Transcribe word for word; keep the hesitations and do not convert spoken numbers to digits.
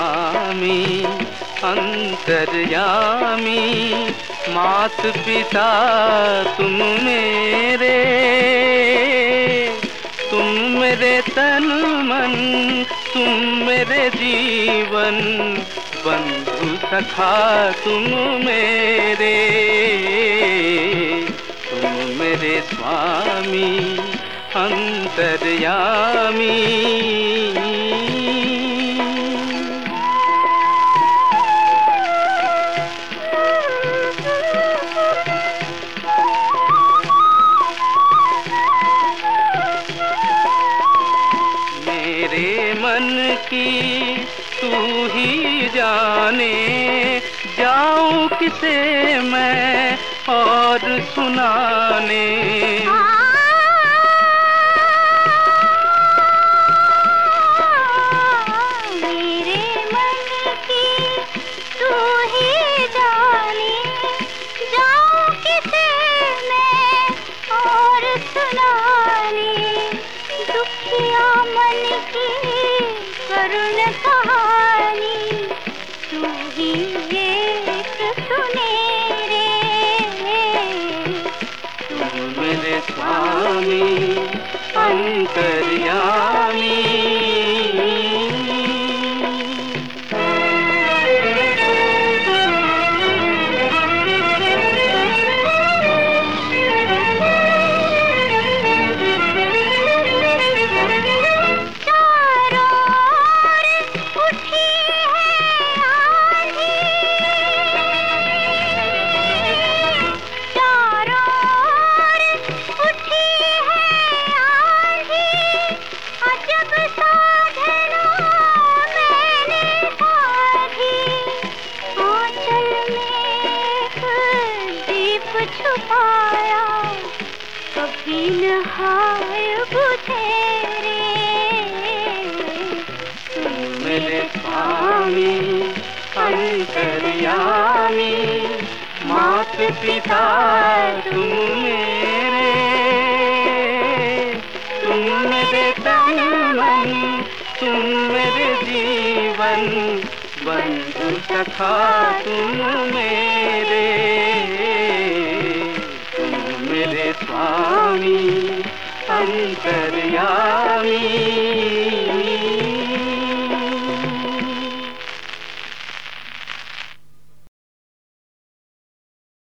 स्वामी अंतर्यामी, मात पिता तुम मेरे, तुम मेरे तन मन, तुम मेरे जीवन, बंधु सखा तुम मेरे, तुम मेरे स्वामी अंतर्यामी। मेरे मन की तू ही जाने, जाऊं किसे मैं और सुनाने। मेरे मन की तू ही जाने, जाऊं किसे मैं और सुनाने। दुखिया मन की करुण कहानी, तू ही एक सुने रे। तुम मेरे स्वामी अंतर्यामी। छुपाया कभी नहाय बुझे रे। तुम मेरे स्वामी अंतर्यामी, मात पिता तुम मेरे, तुम मेरे तन मन, तुम मेरे जीवन, बंधु सखा तुम मेरे, स्वामी अंतर्यामी।